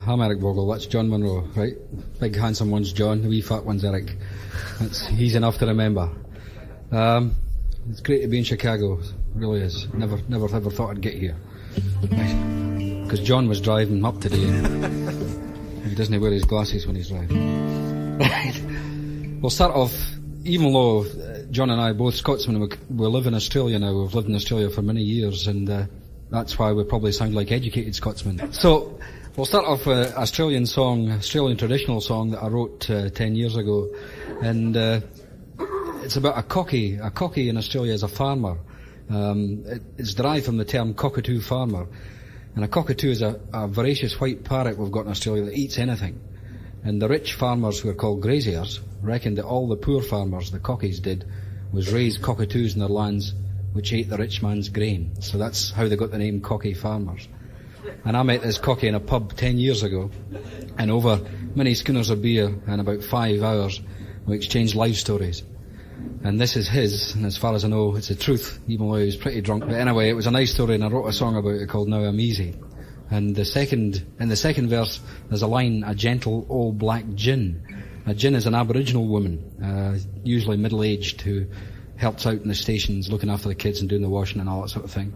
I'm Eric Bogle, that's John Munro, right? Big handsome one's John, the wee fat one's Eric. He's enough to remember. It's great to be in Chicago, it really is. Never ever thought I'd get here. Because John was driving up today. He doesn't wear his glasses when he's driving. We'll start off, even though John and I, both Scotsmen, we live in Australia now. We've lived in Australia for many years, and that's why we probably sound like educated Scotsmen. So, we'll start off with an Australian traditional song that I wrote 10 years ago. And it's about a cocky. A cocky in Australia is a farmer. It's derived from the term cockatoo farmer. And a cockatoo is a voracious white parrot we've got in Australia that eats anything. And the rich farmers, who are called graziers, reckoned that all the poor farmers, the cockies, did was raise cockatoos in their lands which ate the rich man's grain. So that's how they got the name cocky farmers. And I met this cocky in a pub 10 years ago, and over many schooners of beer and about 5 hours we exchanged life stories. And this is his, and as far as I know it's the truth, even though he was pretty drunk. But anyway, it was a nice story, and I wrote a song about it called Now I'm Easy. And in the second verse there's a line, a gentle old black gin. A gin is an Aboriginal woman, usually middle-aged, who helps out in the stations looking after the kids and doing the washing and all that sort of thing.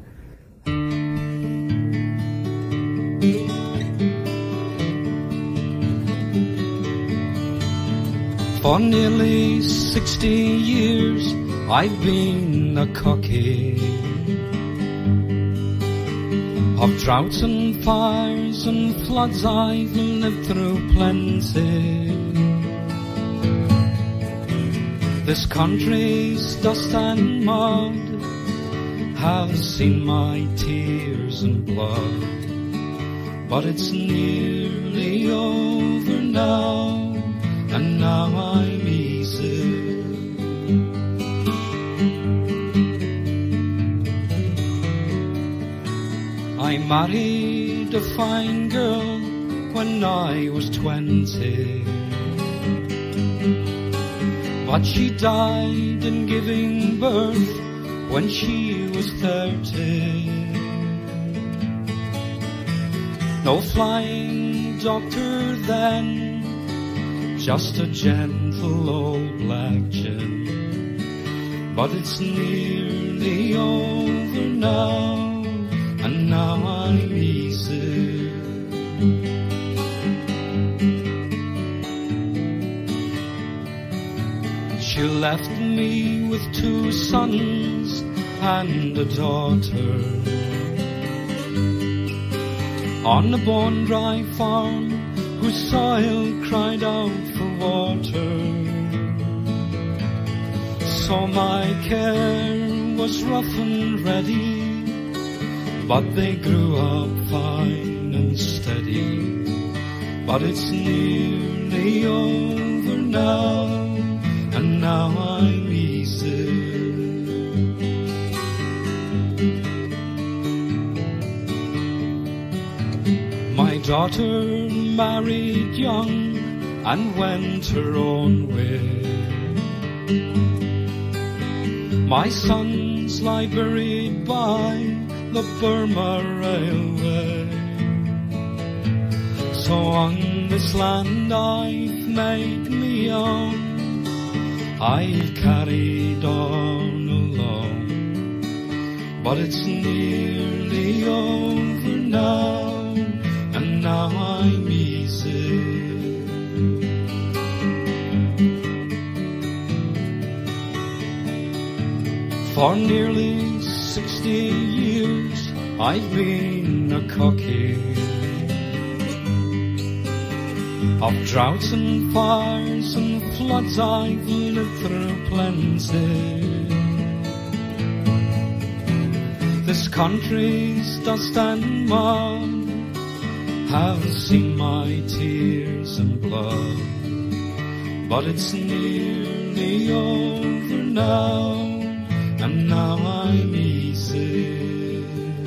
For nearly 60 years I've been a cocky. Of droughts and fires and floods I've lived through plenty. This country's dust and mud has seen my tears and blood, but it's nearly over now, and now I'm easy. I married a fine girl when I was 20, but she died in giving birth when she was 30. No flying doctor then, just a gentle old black gin. But it's nearly over now, and now I'm easy. She left me with 2 sons and a daughter on a bone dry farm whose soil cried out for water. So my care was rough and ready, but they grew up fine and steady. But it's nearly over now, and now I'm easy. My daughter married young and went her own way. My sons lie buried by the Burma Railway. So on this land I've made me own, I've carried on alone, but it's nearly over now, and now I'm easy. For nearly 60 years I've been a cocky. Of droughts and fires and floods I've lived through plenty. This country's dust and mud have seen my tears and blood, but it's nearly over now, and now I'm easy,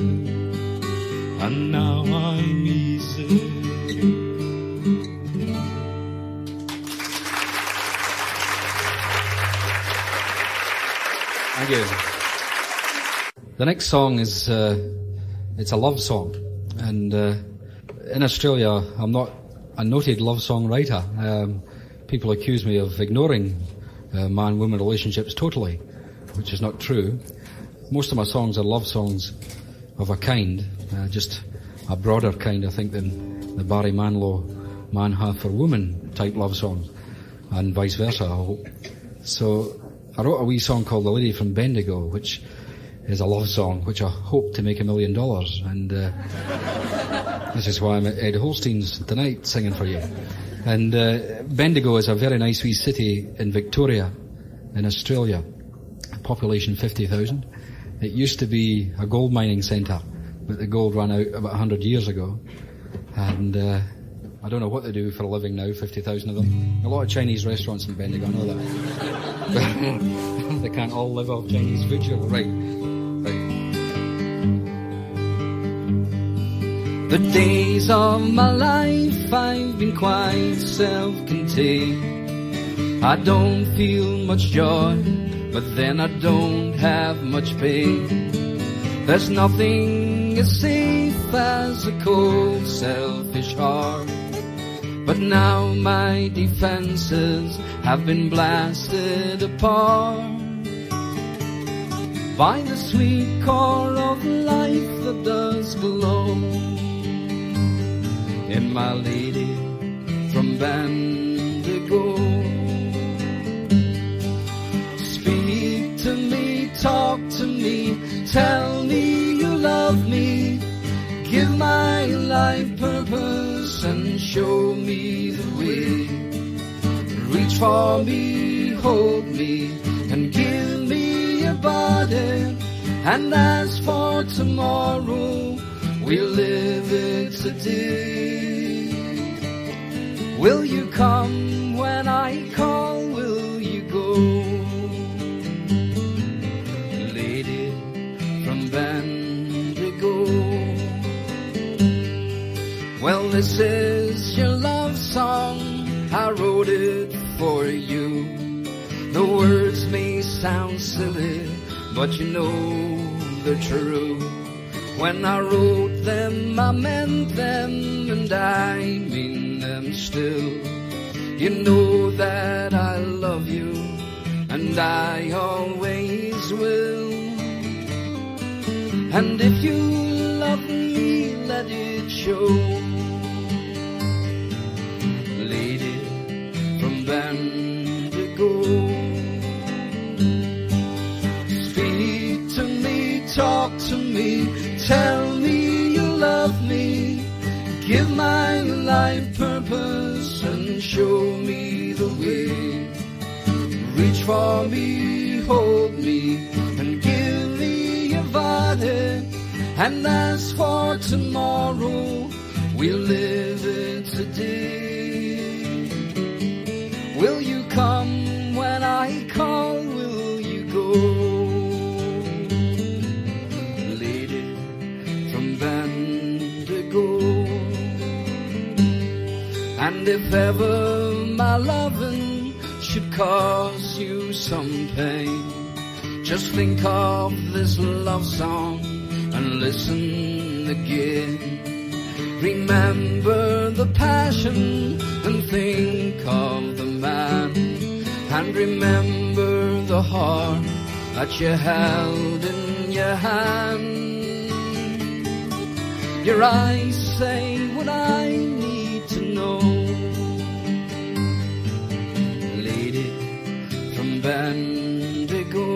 and now I'm easy. Thank you. The next song is, it's a love song, and in Australia, I'm not a noted love song writer. People accuse me of ignoring man-woman relationships totally, which is not true. Most of my songs are love songs of a kind, just a broader kind, I think, than the Barry Manilow Man Have for Woman type love songs, and vice versa, I hope. So I wrote a wee song called The Lady from Bendigo, which is a love song, which I hope to make $1 million, and this is why I'm at Ed Holstein's tonight singing for you. And Bendigo is a very nice wee city in Victoria, in Australia, population 50,000. It used to be a gold mining centre, but the gold ran out about 100 years ago, and I don't know what they do for a living now, 50,000 of them. A lot of Chinese restaurants in Bendigo, I know that. They can't all live off Chinese food, right? The days of my life I've been quite self-contained. I don't feel much joy, but then I don't have much pain. There's nothing as safe as a cold, selfish heart. But now my defenses have been blasted apart by the sweet core of life that does glow in my lady from Bendigo. Speak to me, talk to me, tell me you love me, give my life purpose and show me the way. Reach for me, hold me, and give me your body. And as for tomorrow, we'll live it today. Will you come when I call? Will you go? Lady from Bendigo. Well, this is your love song, I wrote it for you. The words may sound silly, but you know they're true. When I wrote them, I meant them, and I mean them still. You know that I love you, and I always will. And if you love me, let it show. Lady from Bendigo. Speak to me, talk to me, tell me you love me, give my life purpose and show me the way. Reach for me, hold me, and give me your body. And as for tomorrow, we'll live it today. Will you come when I call? Will you go? Lady from Bendigo. And if ever my loving should cause you some pain, just think of this love song and listen again. Remember the passion and think of the man, and remember the heart that you held in your hand. Your eyes say what I need to know. Lady from Bendigo.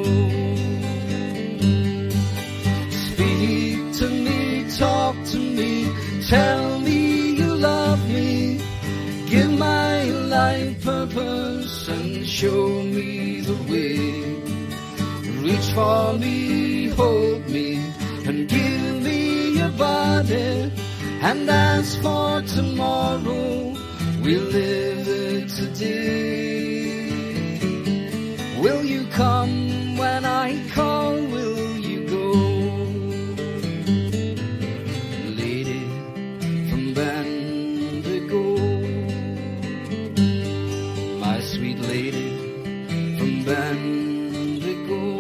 Speak to me, talk to me, tell me you love me, give my life purpose and show me the way. Reach for me, hold me, and give me your body. And as for tomorrow, we'll live it today. Will you come when I call? Will you go? Lady from Bendigo. My sweet lady from Bendigo.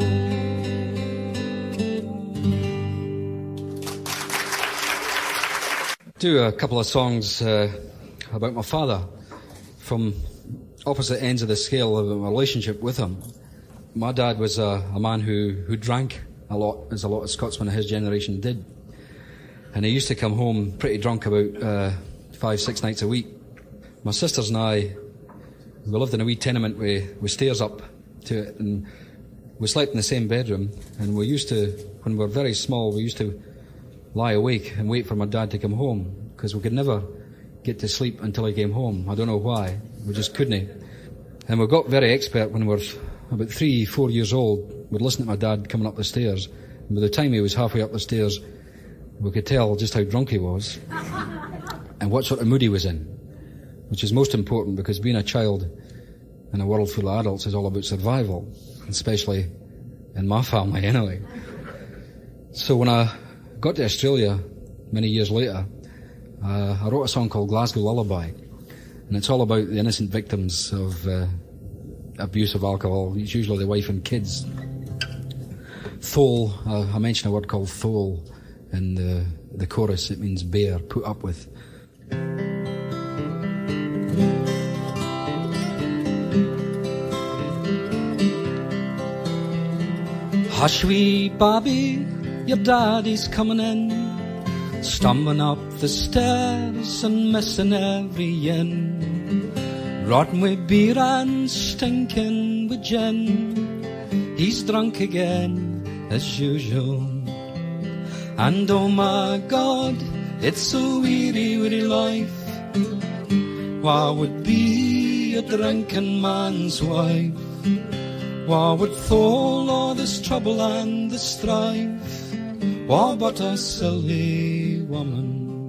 do a couple of songs about my father from opposite ends of the scale of my relationship with him. My dad was a man who drank a lot, as a lot of Scotsmen of his generation did. And he used to come home pretty drunk about 5-6 nights a week. My sisters and I, we lived in a wee tenement with stairs up to it, and we slept in the same bedroom. And we used to, when we were very small, we used to lie awake and wait for my dad to come home, because we could never get to sleep until he came home. I don't know why, we just couldn't. And we got very expert when we were about 3-4 years old. We'd listen to my dad coming up the stairs, and by the time he was halfway up the stairs, we could tell just how drunk he was and what sort of mood he was in, which is most important, because being a child in a world full of adults is all about survival, especially in my family anyway. So when I got to Australia many years later, I wrote a song called Glasgow Lullaby, and it's all about the innocent victims of abuse of alcohol. It's usually the wife and kids. Thole, I mentioned a word called thole in the chorus. It means bear, put up with. Hush wee Bobby, your daddy's coming in, stumbling up the stairs and missing every yin, rotten with beer and stinking with gin. He's drunk again as usual, and oh my God, it's a weary, weary life. What would be a drinking man's wife? What would fall all this trouble and the strife? What but a silly woman?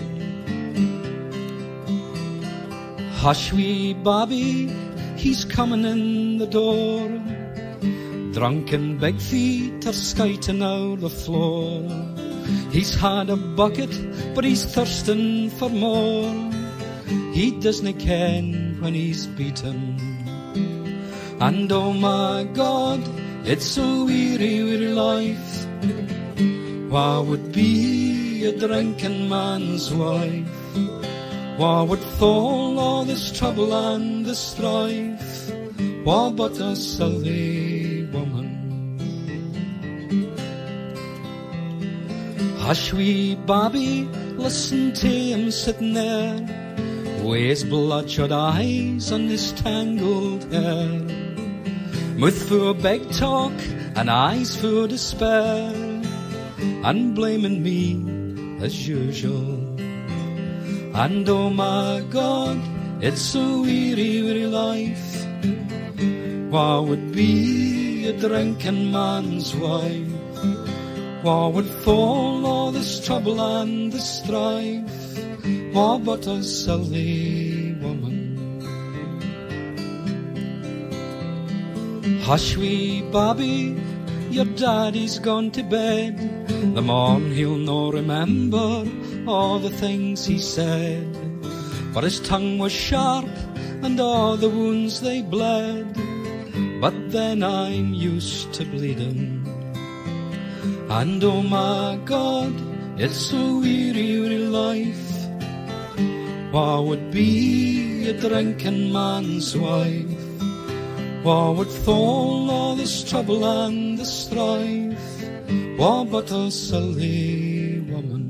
Hush wee Bobby, he's coming in the door, drunken big feet are skating out the floor. He's had a bucket, but he's thirsting for more. He doesn't ken when he's beaten, and oh my God, it's a weary, weary life. What would be a drinking man's wife? What would fall all this trouble and the strife? What but a silly woman? Hush wee Bobby, listen to him sitting there, with his bloodshot eyes and his tangled hair, mouth full of big talk and eyes full of despair, and blaming me as usual. And oh my God, it's a weary, weary life. What would be a drinking man's wife? What would fall all this trouble and the strife? What but a silly woman? Hush wee Bobby, your daddy's gone to bed. The morn he'll no remember all the things he said, but his tongue was sharp and all the wounds they bled. But then I'm used to bleeding, and oh my God, it's a weary, weary life. What would be a drinking man's wife? What would fall all this trouble and the strife? What but a silly woman?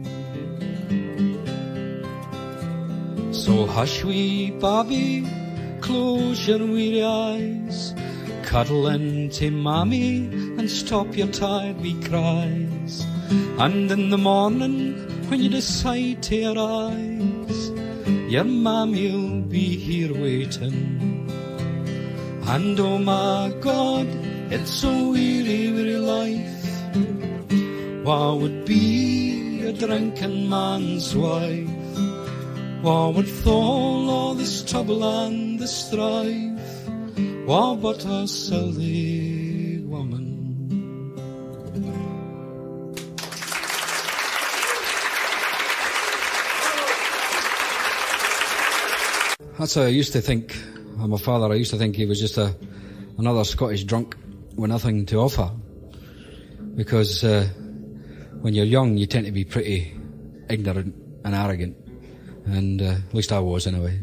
So hush wee Bobby, close your weary eyes, cuddle into mommy and stop your tired wee cries. And in the morning when you decide to arise, your mammy'll be here waiting. And oh my God, it's a weary, weary life. What would be a drinking man's wife? What would fall all this trouble and the strife? What but a silly woman? That's how I used to think of my father. I used to think he was just another Scottish drunk with nothing to offer. Because when you're young, you tend to be pretty ignorant and arrogant, and at least I was anyway.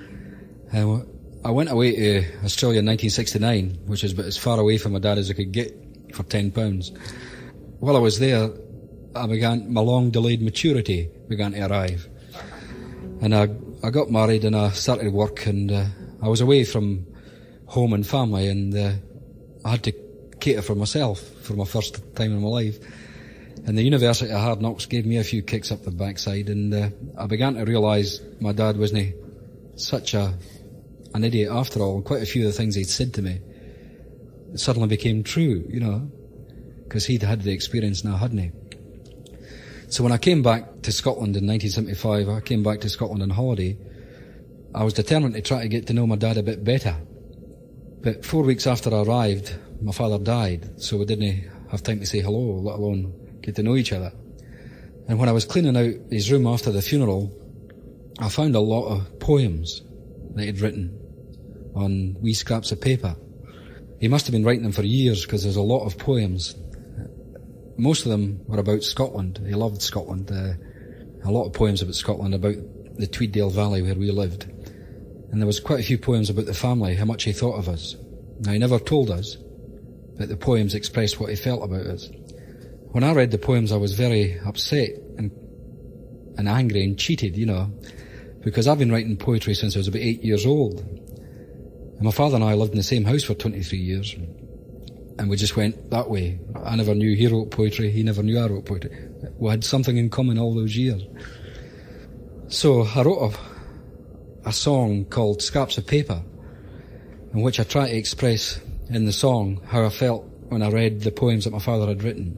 I went away to Australia in 1969, which is about as far away from my dad as I could get for £10. While I was there, my long delayed maturity began to arrive. And I got married and I started work, and I was away from home and family, and I had to cater for myself for my first time in my life. And the University of Hard Knocks gave me a few kicks up the backside, and I began to realise my dad wasn't such an idiot after all. And quite a few of the things he'd said to me suddenly became true, because he'd had the experience now, hadn't he? So when I came back to Scotland in 1975, I came back to Scotland on holiday. I was determined to try to get to know my dad a bit better. But 4 weeks after I arrived, my father died, so we didn't have time to say hello, let alone get to know each other. And when I was cleaning out his room after the funeral, I found a lot of poems that he'd written on wee scraps of paper. He must have been writing them for years, because there's a lot of poems. Most of them were about Scotland. He loved Scotland. A lot of poems about Scotland, about the Tweeddale Valley where we lived. And there was quite a few poems about the family, how much he thought of us. Now, he never told us, but the poems expressed what he felt about us. When I read the poems, I was very upset and angry and cheated, because I've been writing poetry since I was about 8 years old. And my father and I lived in the same house for 23 years. And we just went that way. I never knew he wrote poetry, he never knew I wrote poetry. We had something in common all those years. So I wrote a song called Scraps of Paper, in which I try to express in the song how I felt when I read the poems that my father had written.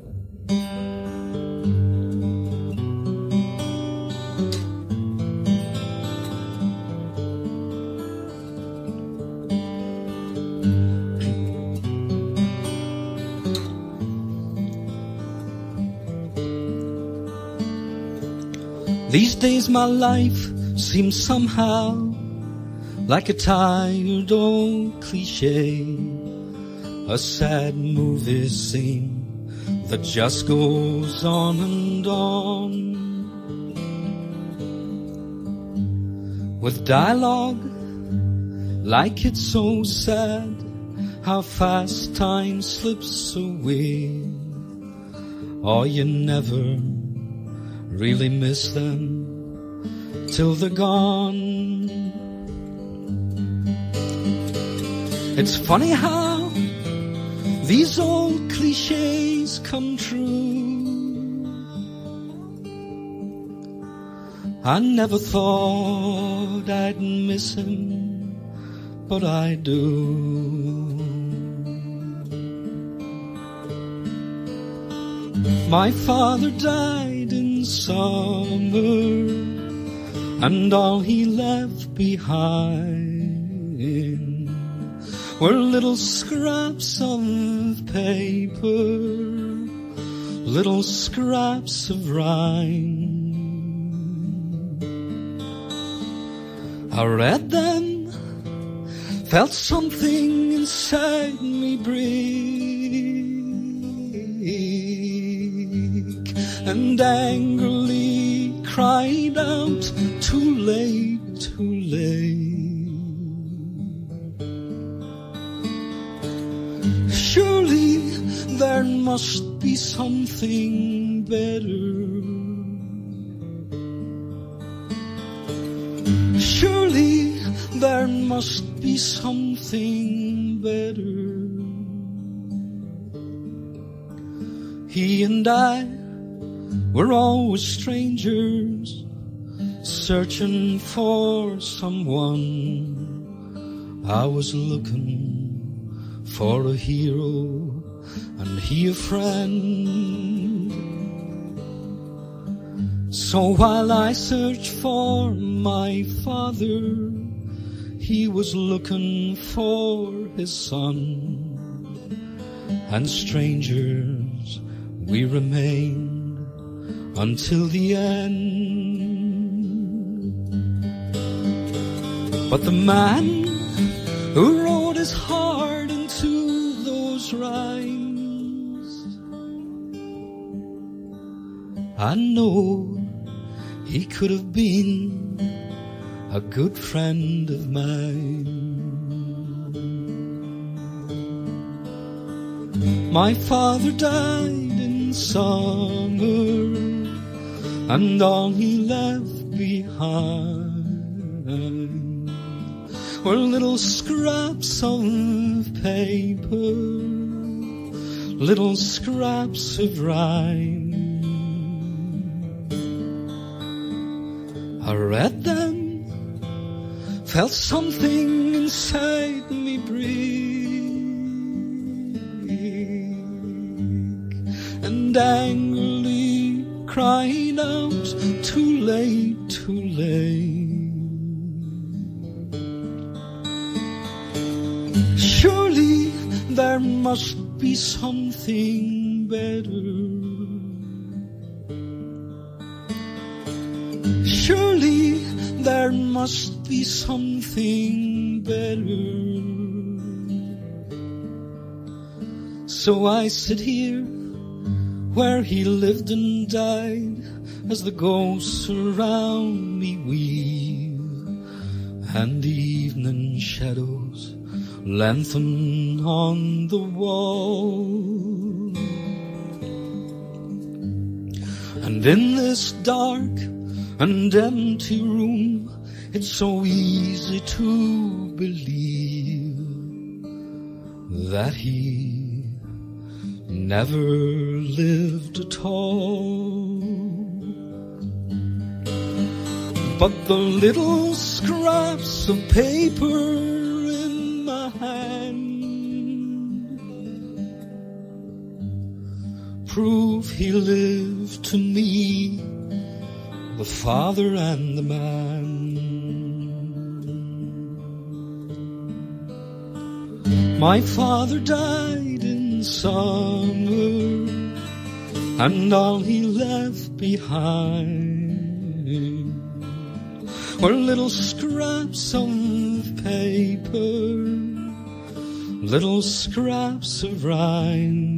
These days my life seems somehow like a tired old cliche, a sad movie scene that just goes on and on, with dialogue like it's so sad how fast time slips away. Oh, you never really miss them till they're gone. It's funny how these old cliches come true. I never thought I'd miss him, but I do. My father died in summer, and all he left behind were little scraps of paper, little scraps of rhyme. I read them, felt something inside me break, and angrily cried out, too late, too late. Surely there must be something better. Surely there must be something better. He and I were always strangers, searching for someone. I was looking for a hero, and he a friend. So while I searched for my father, he was looking for his son. And strangers we remained until the end. But the man who wrote his heart into those rhymes, I know he could have been a good friend of mine. My father died in summer, and all he left behind were little scraps of paper, little scraps of rhyme. I read them, felt something inside me break, and angrily cried out, too late, too late. Surely there must be something better. Surely there must be something better. So I sit here where he lived and died, as the ghosts around me weave, and the evening shadows lengthen on the wall. And in this dark and empty room, it's so easy to believe that he never lived at all. But the little scraps of paper in my hand prove he lived to me, the father and the man. My father died in summer, and all he left behind were little scraps of paper, little scraps of rhyme.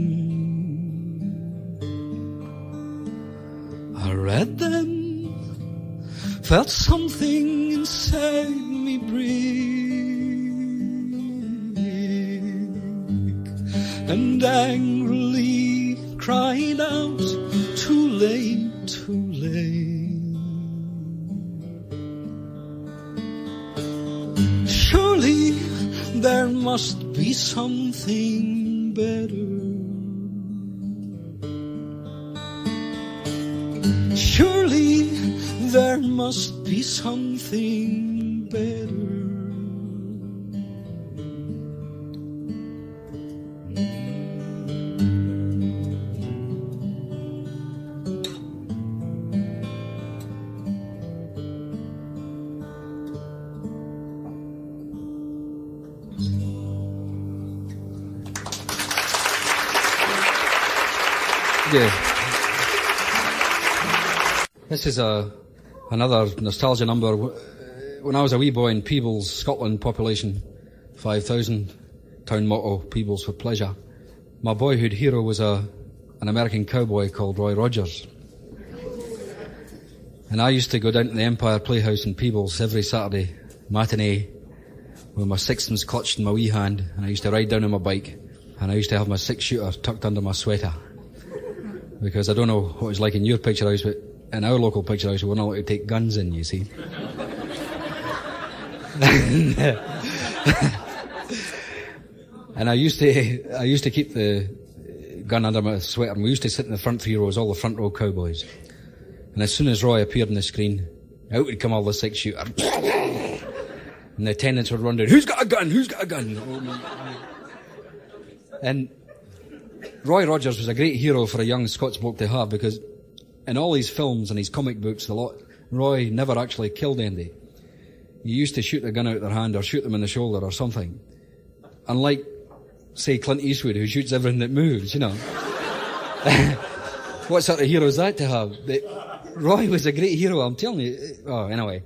I read them, felt something inside me break, and angrily cried out, too late, too late. Surely there must be something better. Surely there must be something better. Yeah. This is another nostalgia number. When I was a wee boy in Peebles, Scotland, population 5,000, town motto, Peebles for pleasure. My boyhood hero was an American cowboy called Roy Rogers. And I used to go down to the Empire Playhouse in Peebles every Saturday matinee with my sixpence clutched in my wee hand, and I used to ride down on my bike, and I used to have my 6-shooter tucked under my sweater. Because I don't know what it's like in your picture house, but in our local picture house, we weren't allowed to take guns in, you see. And I used to keep the gun under my sweater, and we used to sit in the front 3 rows, all the front row cowboys. And as soon as Roy appeared on the screen, out would come all the 6-shooter. And the attendants would run down, who's got a gun? Who's got a gun? And Roy Rogers was a great hero for a young Scots bloke to have, because in all his films and his comic books, Roy never actually killed anybody. He used to shoot a gun out their hand or shoot them in the shoulder or something. Unlike, say, Clint Eastwood, who shoots everything that moves, you know. What sort of hero is that to have? Roy was a great hero, I'm telling you. Oh, anyway.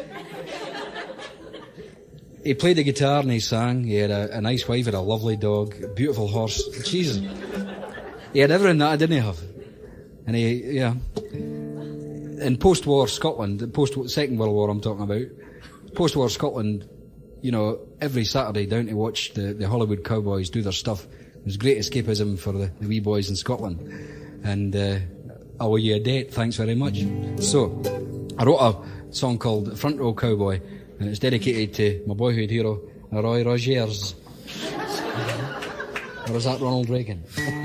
He played the guitar and he sang. He had a nice wife, had a lovely dog, a beautiful horse. Jesus. He had everything that I didn't have. And in post-war Scotland, Second World War I'm talking about, post-war Scotland, you know, every Saturday down to watch the Hollywood cowboys do their stuff. It was great escapism for the wee boys in Scotland. And I owe you a debt, thanks very much. So, I wrote a song called Front Row Cowboy, and it's dedicated to my boyhood hero, Roy Rogers. Or is that Ronald Reagan?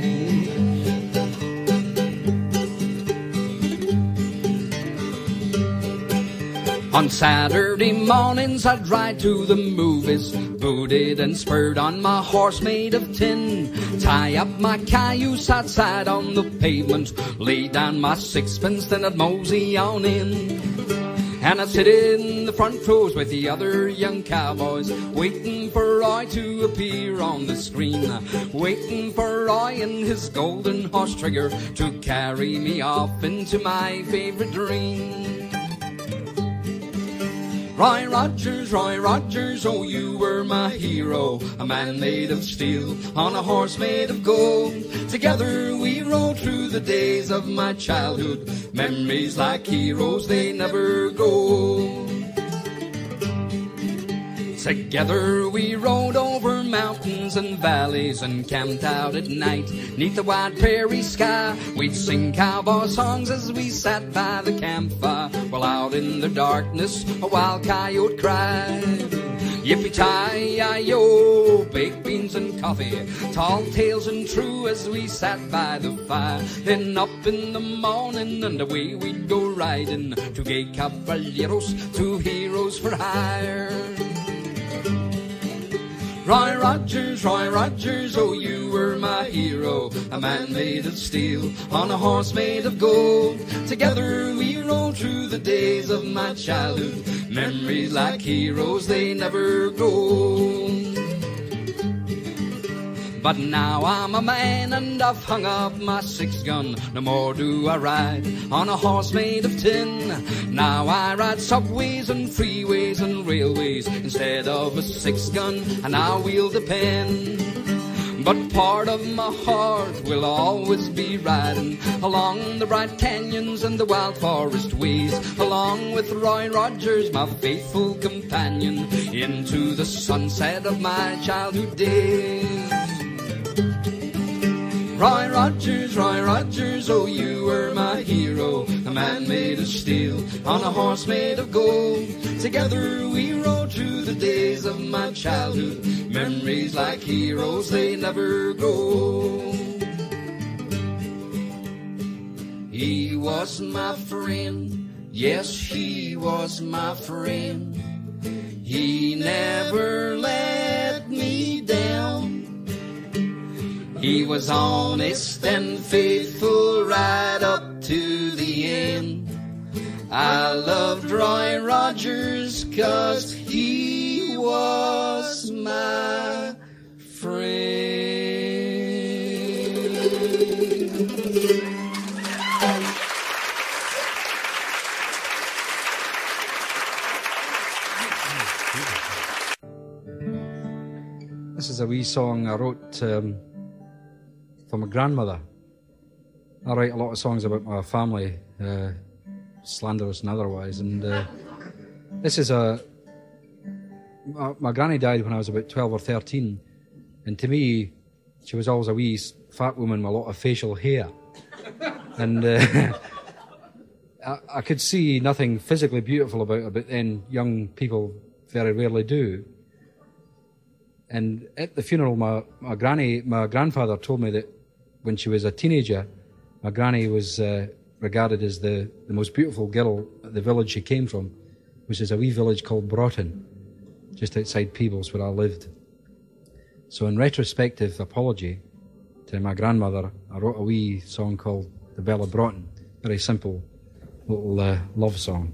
On Saturday mornings I'd ride to the movies, booted and spurred on my horse made of tin. Tie up my cayuse outside on the pavement, lay down my sixpence, then I'd mosey on in. And I'd sit in the front rows with the other young cowboys, waiting for Roy to appear on the screen, waiting for Roy and his golden horse Trigger to carry me off into my favourite dream. Roy Rogers, oh you were my hero, a man made of steel on a horse made of gold. Together we rode through the days of my childhood, memories like heroes, they never go. Together we rode over mountains and valleys and camped out at night neath the wide prairie sky. We'd sing cowboy songs as we sat by the campfire, while out in the darkness a wild coyote cried. Yippee-ki-yi-yo, baked beans and coffee, tall tales and true as we sat by the fire. Then up in the morning and away we'd go riding, two gay caballeros, two heroes for hire. Roy Rogers, oh you were my hero, a man made of steel on a horse made of gold. Together we rode through the days of my childhood, memories like heroes, they never go. But now I'm a man and I've hung up my six-gun, no more do I ride on a horse made of tin. Now I ride subways and freeways and railways instead of a six-gun, and I wield a pen. But part of my heart will always be riding along the bright canyons and the wild forest ways, along with Roy Rogers, my faithful companion, into the sunset of my childhood days. Roy Rogers, oh you were my hero, a man made of steel on a horse made of gold. Together we rode through the days of my childhood, memories like heroes, they never go. He was my friend, yes he was my friend. He never let me down. He was honest and faithful right up to the end. I loved Roy Rogers 'cause he was my friend. This is a wee song I wrote for my grandmother. I write a lot of songs about my family, slanderous and otherwise, and this is my granny died when I was about 12 or 13, and to me she was always a wee fat woman with a lot of facial hair, and I could see nothing physically beautiful about her, but then young people very rarely do. And at the funeral, my grandfather told me that when she was a teenager, my granny was regarded as the most beautiful girl at the village she came from, which is a wee village called Broughton, just outside Peebles where I lived. So in retrospective apology to my grandmother, I wrote a wee song called The Belle of Broughton, very simple little love song.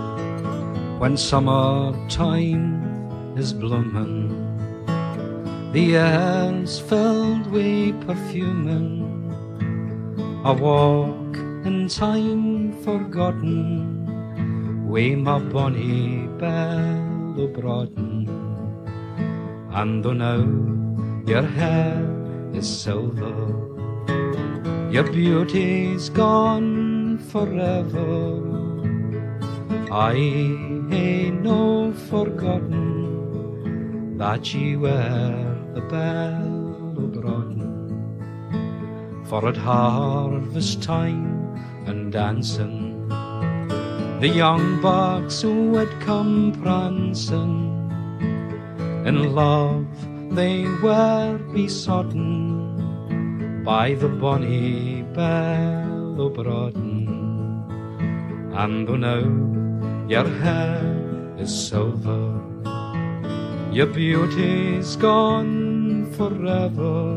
When summertime is bloomin', The air's filled with perfuming, a walk in time forgotten, wi' my bonny Belle O'Brodden. And though now your hair is silver, your beauty's gone forever, I ain't no forgotten that ye were the Belle O'Brodden. For at harvest time and dancing, the young bucks would come prancing. In love they were besotten by the bonny Belle O'Brodden. And though now your hair is silver, your beauty's gone forever,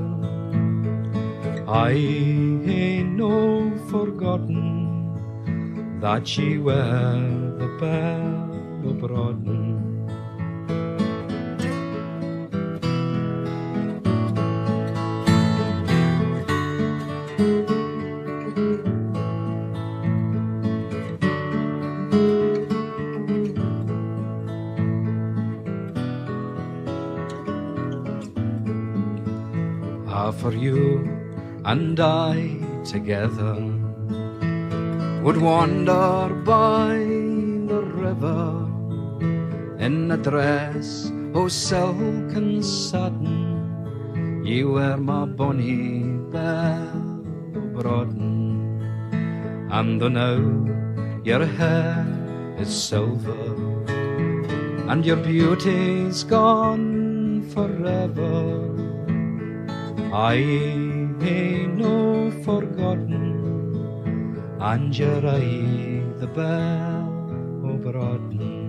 I ain't no forgotten that ye were the Belle O'Brodden. For you and I together would wander by the river in a dress o' silk and satin. Ye were my bonny Belle O'Brodden. And though now your hair is silver and your beauty's gone forever, I ain't no forgotten, and you're aye the Belle O'Brodden.